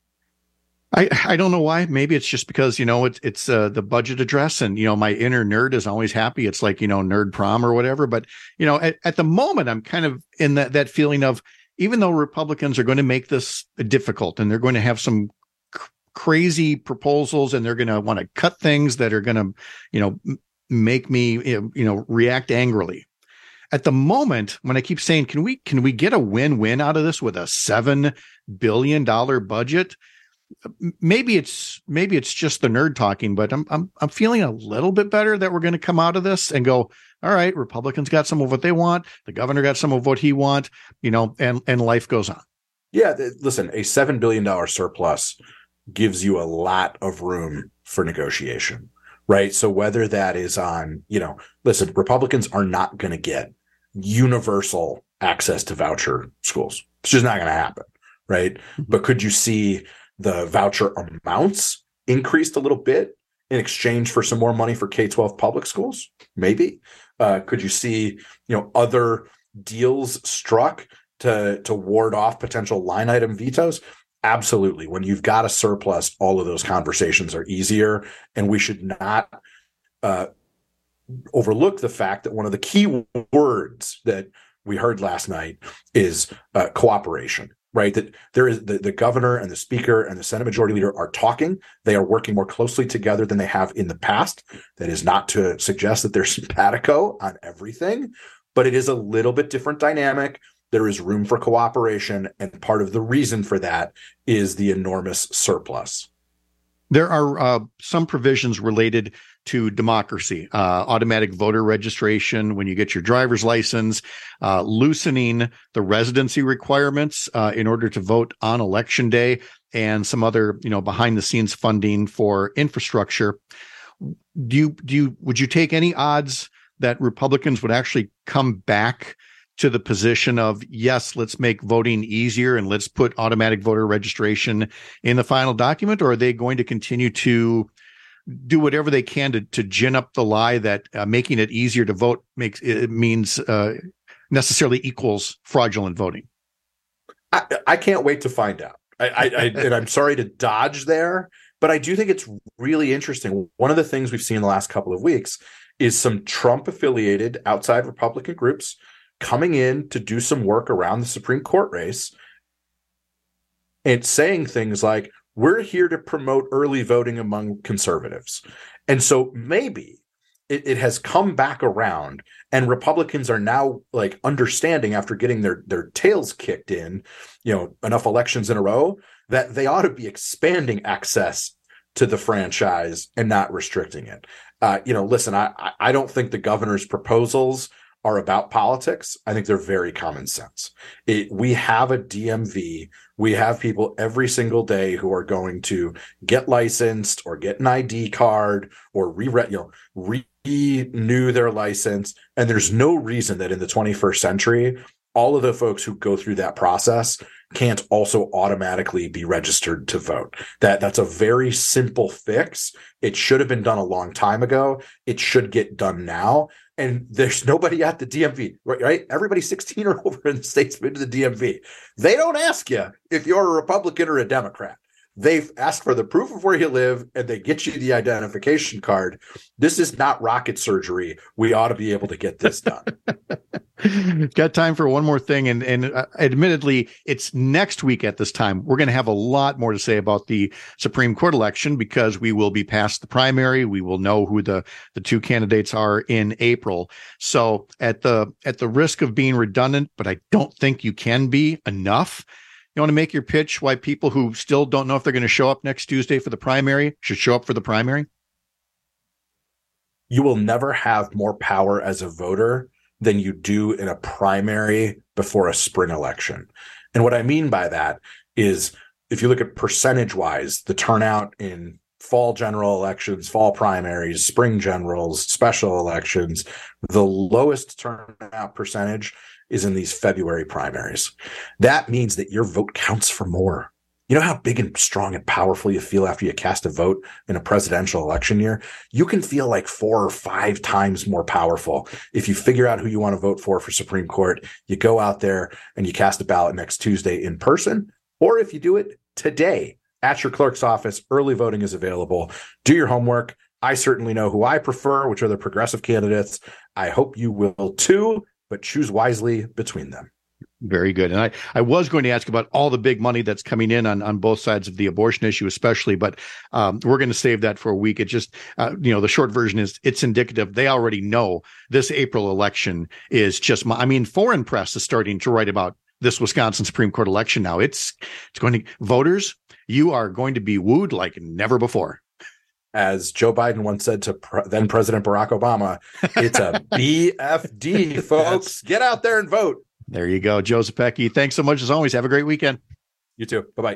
I, I don't know why. Maybe it's just because, you know, it's, it's uh, the budget address and, you know, my inner nerd is always happy. It's like, you know, nerd prom or whatever. But, you know, at, at the moment, I'm kind of in that, that feeling of, even though Republicans are going to make this difficult and they're going to have some c- crazy proposals and they're going to want to cut things that are going to, you know, m- make me, you know, react angrily. At the moment, when I keep saying, can we, can we get a win-win out of this with a seven billion dollars budget? Maybe it's maybe it's just the nerd talking, but I'm I'm I'm feeling a little bit better that we're going to come out of this and go, all right, Republicans got some of what they want, the governor got some of what he want, you know, and and life goes on. Yeah, th- listen, a seven billion dollars surplus gives you a lot of room for negotiation, right? So whether that is on, you know, listen, Republicans are not going to get universal access to voucher schools. It's just not going to happen, right? Mm-hmm. But could you see the voucher amounts increased a little bit in exchange for some more money for K twelve public schools? Maybe. Uh, could you see, you know, other deals struck to, to ward off potential line item vetoes? Absolutely. When you've got a surplus, all of those conversations are easier. And we should not uh, overlook the fact that one of the key words that we heard last night is uh, cooperation. Right, that there is the, the governor and the speaker and the Senate Majority Leader are talking. They are working more closely together than they have in the past. That is not to suggest that they're simpatico on everything, but it is a little bit different dynamic. There is room for cooperation, and part of the reason for that is the enormous surplus. There are uh, some provisions related to democracy, uh, automatic voter registration when you get your driver's license, uh, loosening the residency requirements uh, in order to vote on election day, and some other, you know, behind the scenes funding for infrastructure. Do you, do you, would you take any odds that Republicans would actually come back to the position of, yes, let's make voting easier and let's put automatic voter registration in the final document? Or are they going to continue to do whatever they can to, to gin up the lie that uh, making it easier to vote makes it means uh, necessarily equals fraudulent voting? I, I can't wait to find out. I, I, I and I'm sorry to dodge there, but I do think it's really interesting. One of the things we've seen in the last couple of weeks is some Trump-affiliated outside Republican groups coming in to do some work around the Supreme Court race and saying things like, we're here to promote early voting among conservatives. And so maybe it, it has come back around and Republicans are now like understanding after getting their, their tails kicked in, you know, enough elections in a row, that they ought to be expanding access to the franchise and not restricting it. Uh, you know, listen, I, I don't think the governor's proposals are about politics. I think they're very common sense. It, we have a D M V. We have people every single day who are going to get licensed or get an I D card or re you know renew their license. And there's no reason that in the twenty-first century, all of the folks who go through that process can't also automatically be registered to vote. That that's a very simple fix. It should have been done a long time ago. It should get done now. And there's nobody at the D M V, right? Everybody sixteen or over in the state's been to the D M V. They don't ask you if you're a Republican or a Democrat. They've asked for the proof of where you live and they get you the identification card. This is not rocket surgery. We ought to be able to get this done. Got time for one more thing. And, and uh, admittedly, it's next week at this time. We're going to have a lot more to say about the Supreme Court election because we will be past the primary. We will know who the, the two candidates are in April. So at the, at the risk of being redundant, but I don't think you can be enough. You want to make your pitch why people who still don't know if they're going to show up next Tuesday for the primary should show up for the primary? You will never have more power as a voter than you do in a primary before a spring election. And what I mean by that is if you look at percentage-wise, the turnout in fall general elections, fall primaries, spring generals, special elections, the lowest turnout percentage is in these February primaries. That means that your vote counts for more. You know how big and strong and powerful you feel after you cast a vote in a presidential election year? You can feel like four or five times more powerful if you figure out who you want to vote for for Supreme Court. You go out there and you cast a ballot next Tuesday in person, or if you do it today at your clerk's office, early voting is available. Do your homework. I certainly know who I prefer, which are the progressive candidates. I hope you will too, but choose wisely between them. Very good. And I, I was going to ask about all the big money that's coming in on, on both sides of the abortion issue, especially, but um, we're going to save that for a week. It just, uh, you know, the short version is it's indicative. They already know this April election is just, I mean, foreign press is starting to write about this Wisconsin Supreme Court election now. It's, it's going to, voters, you are going to be wooed like never before. As Joe Biden once said to pre- then President Barack Obama, it's a B F D, folks. Get out there and vote. There you go. Joe Zepecki, thanks so much as always. Have a great weekend. You too. Bye-bye.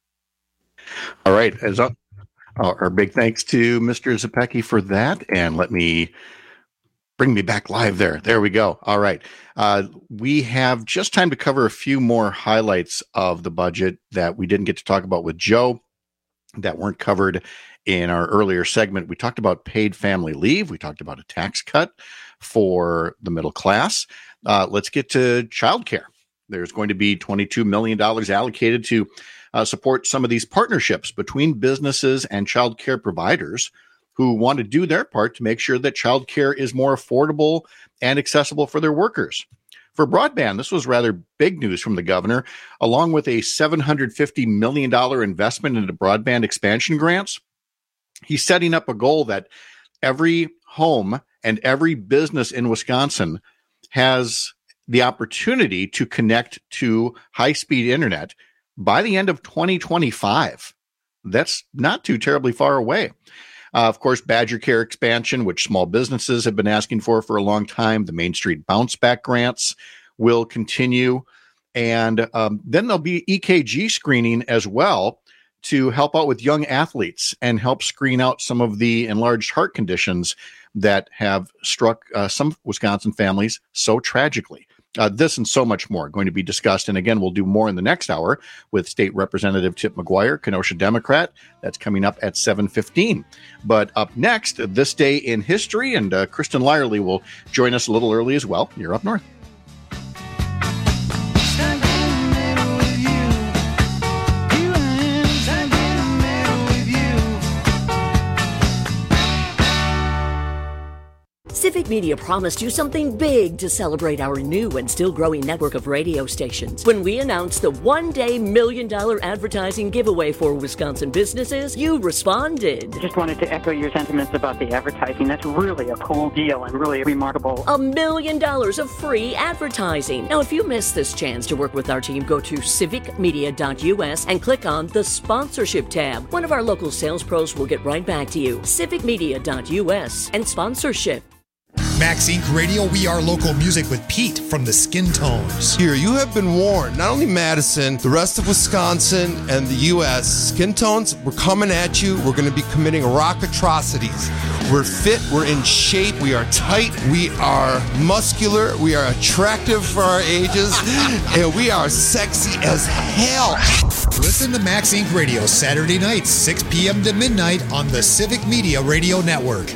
All right. As uh, our big thanks to Mister Zepecki for that. And let me bring me back live there. There we go. All right. Uh, we have just time to cover a few more highlights of the budget that we didn't get to talk about with Joe that weren't covered in our earlier segment. We talked about paid family leave. We talked about a tax cut for the middle class. Uh, let's get to childcare. There's going to be twenty-two million dollars allocated to uh, support some of these partnerships between businesses and childcare providers who want to do their part to make sure that childcare is more affordable and accessible for their workers. For broadband, this was rather big news from the governor, along with a seven hundred fifty million dollars investment into broadband expansion grants. He's setting up a goal that every home and every business in Wisconsin has the opportunity to connect to high-speed internet by the end of twenty twenty-five. That's not too terribly far away. Uh, of course, Badger Care expansion, which small businesses have been asking for for a long time. The Main Street Bounce Back grants will continue. And um, then there'll be E K G screening as well to help out with young athletes and help screen out some of the enlarged heart conditions that have struck uh, some Wisconsin families so tragically. Uh, this and so much more going to be discussed. And again, we'll do more in the next hour with State Representative Tip McGuire, Kenosha Democrat. That's coming up at seven fifteen. But up next, This Day in History, and uh, Kristen Lyerly will join us a little early as well. You're up north. Civic Media promised you something big to celebrate our new and still growing network of radio stations. When we announced the one-day million dollar advertising giveaway for Wisconsin businesses, you responded. I just wanted to echo your sentiments about the advertising. That's really a cool deal and really remarkable. A million dollars of free advertising. Now, if you missed this chance to work with our team, go to civic media dot U S and click on the sponsorship tab. One of our local sales pros will get right back to you. civic media dot U S and sponsorship. Max Incorporated. Radio, we are local music with Pete from the Skin Tones. Here, you have been warned. Not only Madison, the rest of Wisconsin and the U S Skin Tones, we're coming at you. We're going to be committing rock atrocities. We're fit. We're in shape. We are tight. We are muscular. We are attractive for our ages. And we are sexy as hell. Listen to Max Incorporated. Radio Saturday nights, six p.m. to midnight on the Civic Media Radio Network.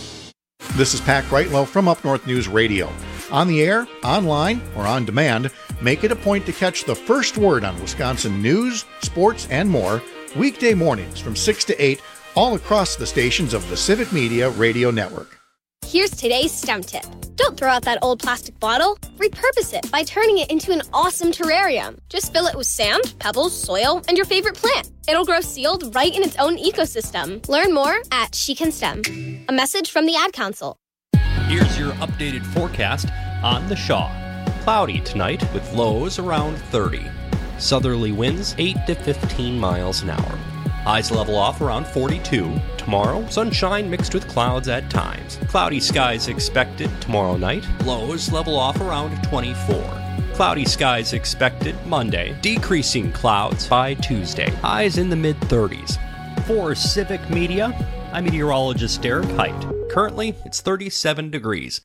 This is Pat Greitlow from Up North News Radio. On the air, online, or on demand, Make it a point to catch the first word on Wisconsin news, sports, and more weekday mornings from six to eight all across the stations of the Civic Media Radio Network. Here's today's STEM tip. Don't throw out that old plastic bottle. Repurpose it by turning it into an awesome terrarium. Just fill it with sand, pebbles, soil, and your favorite plant. It'll grow sealed right in its own ecosystem. Learn more at She Can STEM. A message from the Ad Council. Here's your updated forecast on the Shaw. Cloudy tonight with lows around thirty. Southerly winds eight to fifteen miles an hour. Highs level off around forty-two. Tomorrow, sunshine mixed with clouds at times. Cloudy skies expected tomorrow night. Lows level off around twenty-four. Cloudy skies expected Monday. Decreasing clouds by Tuesday. Highs in the mid-thirties. For Civic Media, I'm meteorologist Derek Height. Currently, it's thirty-seven degrees.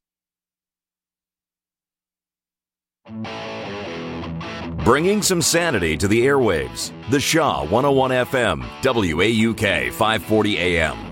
Bringing some sanity to the airwaves. The Shaw one oh one F M, W A U K five forty A M.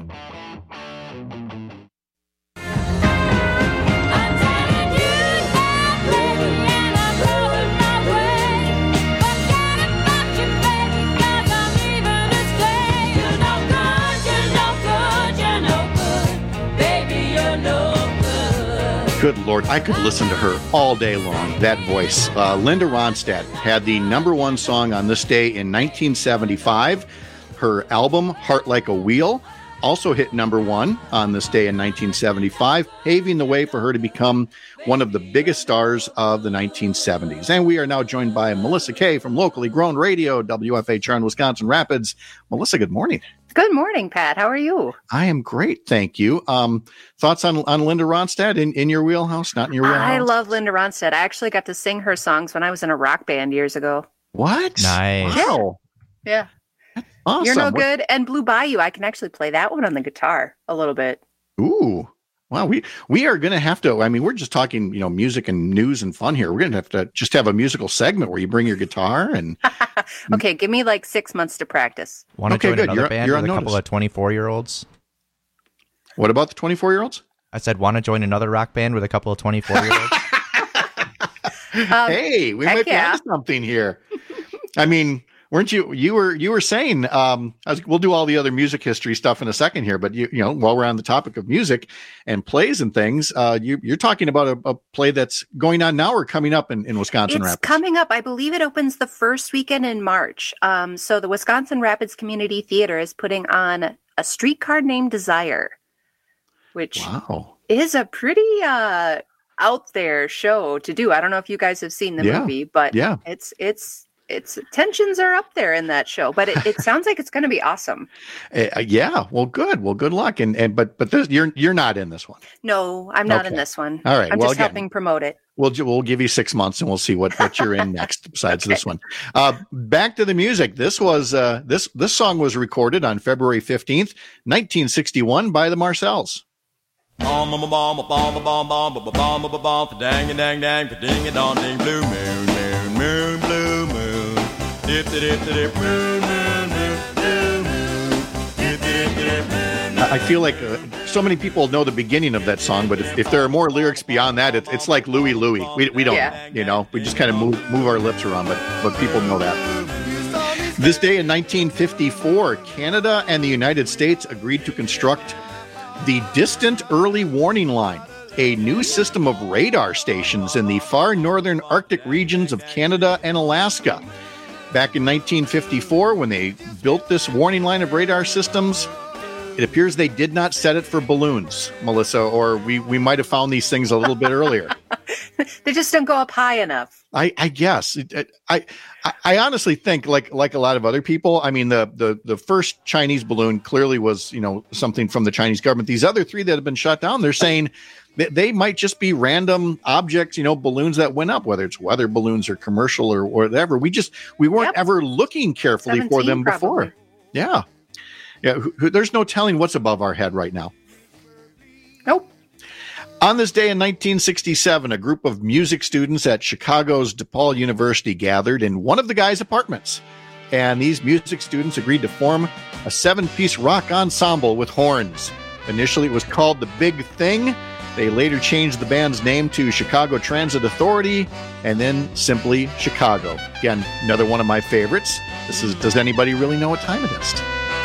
Good Lord, I could listen to her all day long, that voice. Uh, Linda Ronstadt had the number one song on this day in nineteen seventy-five. Her album, Heart Like a Wheel, also hit number one on this day in nineteen seventy-five, paving the way for her to become one of the biggest stars of the nineteen seventies. And we are now joined by Melissa Kay from Locally Grown Radio, W F H R in Wisconsin Rapids. Melissa, good morning. Good morning, Pat. How are you? I am great, thank you. Um, thoughts on, on Linda Ronstadt in, in your wheelhouse, not in your wheelhouse? I love Linda Ronstadt. I actually got to sing her songs when I was in a rock band years ago. What? Nice. Wow. Yeah. Awesome. You're No What- Good and Blue Bayou. I can actually play that one on the guitar a little bit. Ooh. Wow, we we are going to have to, I mean, we're just talking, you know, music and news and fun here. We're going to have to just have a musical segment where you bring your guitar and... Okay, give me like six months to practice. Want to Okay, join good. another You're- band you're with on a couple notice. of twenty-four-year-olds? What about the twenty-four-year-olds? I said, want to join another rock band with a couple of twenty-four-year-olds? Um, Hey, we heck might be yeah. onto something here. I mean, weren't you, you were, you were saying, um, I was, we'll do all the other music history stuff in a second here, but you, you know, while we're on the topic of music and plays and things, uh, you, you're talking about a, a play that's going on now or coming up in, in Wisconsin It's Rapids. coming up. I believe it opens the first weekend in March. Um, so the Wisconsin Rapids Community Theater is putting on A Streetcar Named Desire, which Wow. is a pretty uh, out there show to do. I don't know if you guys have seen the Yeah. movie, but Yeah. it's it's it's tensions are up there in that show. But it, it sounds like it's going to be awesome. Uh, yeah. Well, good. Well, good luck. And, and, but, but this, you're, you're not in this one. No, I'm not in Okay. this one. All right. I'm Well, just again, helping promote it. We'll ju- we'll give you six months and we'll see what, what you're in next besides this one. Uh, back to the music. This was uh, this this song was recorded on February fifteenth, nineteen sixty-one by the Marcells. Bomb, bomb, bomb, bomb, bomb, bomb, bomb, bomb, bomb, bomb, dang, dang, dang, ding, dong, ding, blue moon, moon, moon, blue moon, dip, dip, dip, dip, moon, moon, moon, blue moon, dip, dip, dip, moon. I feel like uh, so many people know the beginning of that song, but if, if there are more lyrics beyond that, it, it's like Louie Louie. We, we don't, Yeah. you know, we just kind of move move our lips around, but but people know that. This day in nineteen fifty-four, Canada and the United States agreed to construct the Distant Early Warning Line, a new system of radar stations in the far northern Arctic regions of Canada and Alaska. Back in nineteen fifty-four, when they built this warning line of radar systems, it appears they did not set it for balloons, Melissa, or we, we might have found these things a little bit earlier. They just don't go up high enough. I, I guess It- it- I, I I honestly think like like a lot of other people. I mean, the the the first Chinese balloon clearly was, you know, something from the Chinese government. These other three that have been shot down, they're saying that they might just be random objects, you know, balloons that went up, whether it's weather balloons or commercial or whatever. We just we weren't Yep. ever looking carefully for seventeen them before. probably. Yeah, yeah. who- who- There's no telling what's above our head right now. Nope. On this day in nineteen sixty-seven, a group of music students at Chicago's DePaul University gathered in one of the guys' apartments. And these music students agreed to form a seven-piece rock ensemble with horns. Initially, it was called The Big Thing, They later changed the band's name to Chicago Transit Authority and then simply Chicago. Again, another one of my favorites. This is Does Anybody Really Know What Time It Is?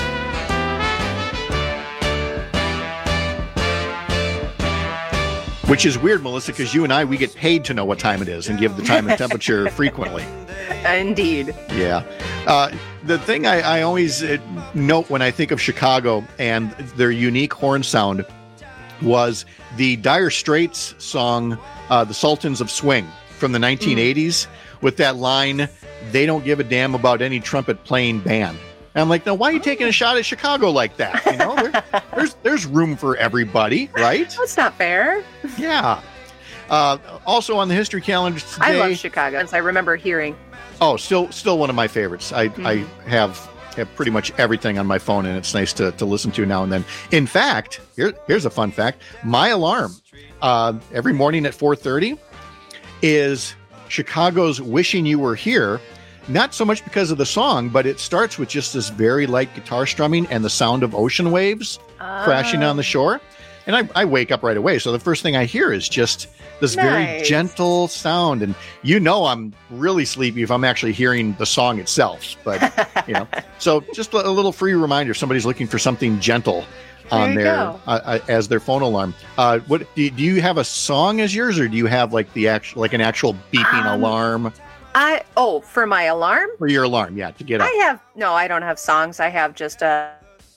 Which is weird, Melissa, because you and I, we get paid to know what time it is and give the time and temperature frequently. Indeed. Yeah. Uh, the thing I, I always uh, note when I think of Chicago and their unique horn sound was the Dire Straits song, uh, The Sultans of Swing, from the nineteen eighties, mm. with that line, "They don't give a damn about any trumpet playing band." And I'm like, now, why are you taking a shot at Chicago like that? You know, there, there's there's room for everybody, right? That's not fair. Yeah. Uh, also on the history calendar today, I love Chicago, as I remember hearing. Oh, still still one of my favorites. I, Mm-hmm. I have have pretty much everything on my phone, and it's nice to, to listen to now and then. In fact, here, here's a fun fact. My alarm uh, every morning at four thirty is Chicago's Wishing You Were Here. Not so much because of the song, but it starts with just this very light guitar strumming and the sound of ocean waves Oh. crashing on the shore. And I, I wake up right away. So the first thing I hear is just this very Nice. gentle sound. And you know I'm really sleepy if I'm actually hearing the song itself. But, you know, so just a, a little free reminder. If somebody's looking for something gentle on There you their go. uh, uh, as their phone alarm. Uh, what do, do you have a song as yours, or do you have like the actual like an actual beeping Um, alarm I oh, for my alarm? for your alarm? Yeah, to get up. I have no, I don't have songs. I have just uh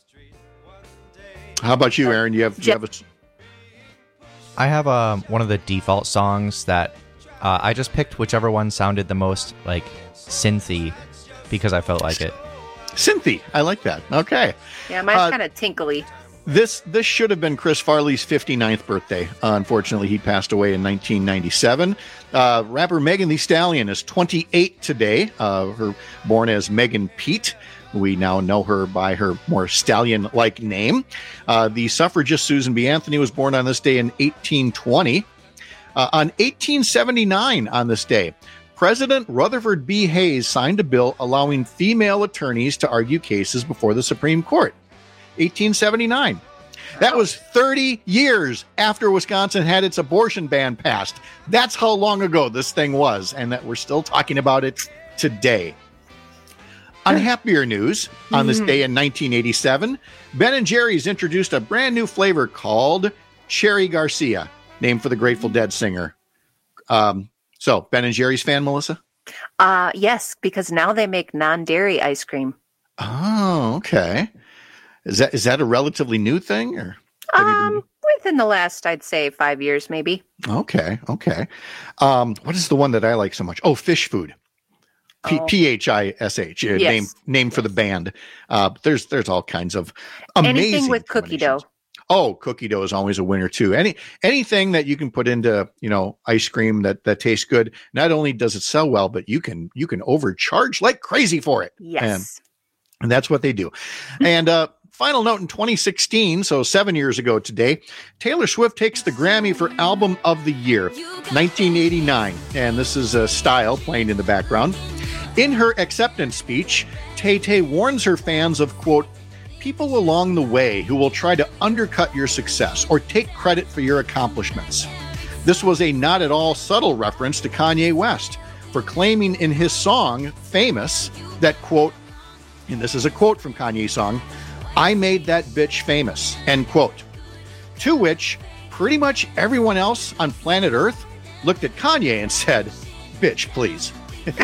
How about you, Aaron? Do you have, do you have a, I have um, one of the default songs that uh, I just picked whichever one sounded the most like synthy because I felt like it. Synthy? I like that. Okay. yeah, mine's Uh, kind of tinkly. This this should have been Chris Farley's fifty-ninth birthday. Uh, unfortunately, he passed away in nineteen ninety-seven. Uh, rapper Megan Thee Stallion is twenty-eight today. Uh, her born as Megan Pete. We now know her by her more stallion-like name. Uh, the suffragist Susan B. Anthony was born on this day in eighteen twenty. Uh, on eighteen seventy-nine, on this day, President Rutherford B. Hayes signed a bill allowing female attorneys to argue cases before the Supreme Court. eighteen seventy-nine. That was thirty years after Wisconsin had its abortion ban passed. That's how long ago this thing was, and that we're still talking about it today. On happier news, on this day in nineteen eighty-seven, Ben and Jerry's introduced a brand new flavor called Cherry Garcia, named for the Grateful Dead singer. Um, so, Ben and Jerry's fan, Melissa? Uh yes, because now they make non-dairy ice cream. Oh, okay. Is that is that a relatively new thing, or? have you been- Um within the last, I'd say, five years maybe. Okay, okay. Um, what is the one that I like so much? Oh, Fish Food. P- Oh. P H I S H, uh, Yes. name name for the band. Uh, there's there's all kinds of amazing Anything with cookie dough. Oh, cookie dough is always a winner too. Any anything that you can put into, you know, ice cream that that tastes good. Not only does it sell well, but you can you can overcharge like crazy for it. Yes. And, and that's what they do. And uh final note, in twenty sixteen, so seven years ago today, Taylor Swift takes the Grammy for Album of the Year, nineteen eighty-nine. And this is a Style playing in the background. In her acceptance speech, Tay-Tay warns her fans of, quote, people along the way who will try to undercut your success or take credit for your accomplishments. This was a not at all subtle reference to Kanye West for claiming in his song, Famous, that, quote, and this is a quote from Kanye's song, I made that bitch famous, end quote. To which pretty much everyone else on planet Earth looked at Kanye and said, bitch, please.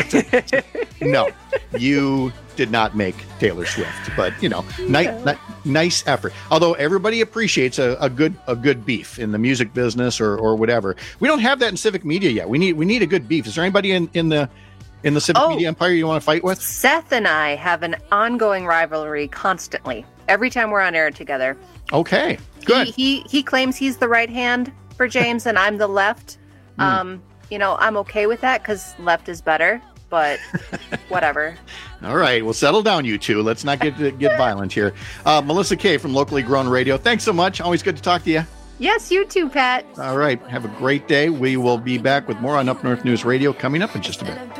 No, you did not make Taylor Swift, but you know, ni- ni- nice effort. Although everybody appreciates a, a good a good beef in the music business or or whatever. We don't have that in civic media yet. We need we need a good beef. Is there anybody in, in the in the civic Oh. media empire you want to fight with? Seth and I have an ongoing rivalry constantly. Every time we're on air together. Okay, good. He he, he claims he's the right hand for James and I'm the left. Mm. Um, you know, I'm okay with that because left is better, but whatever. All right, well, settle down, you two. Let's not get get violent here. Uh, Melissa Kay from Locally Grown Radio. Thanks so much. Always good to talk to you. Yes, you too, Pat. All right, have a great day. We will be back with more on Up North News Radio coming up in just a bit.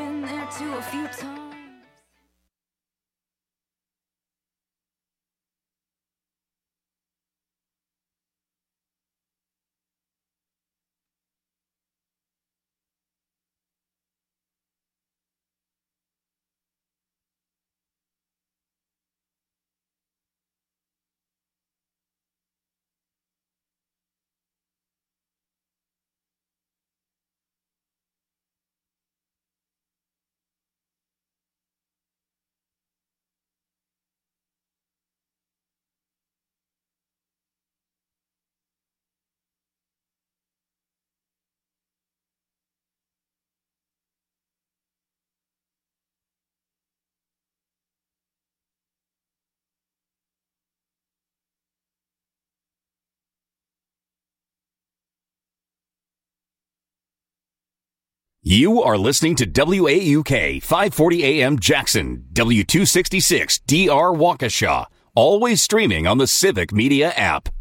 You are listening to W A U K five forty A M Jackson, W two sixty-six D R Waukesha, always streaming on the Civic Media app.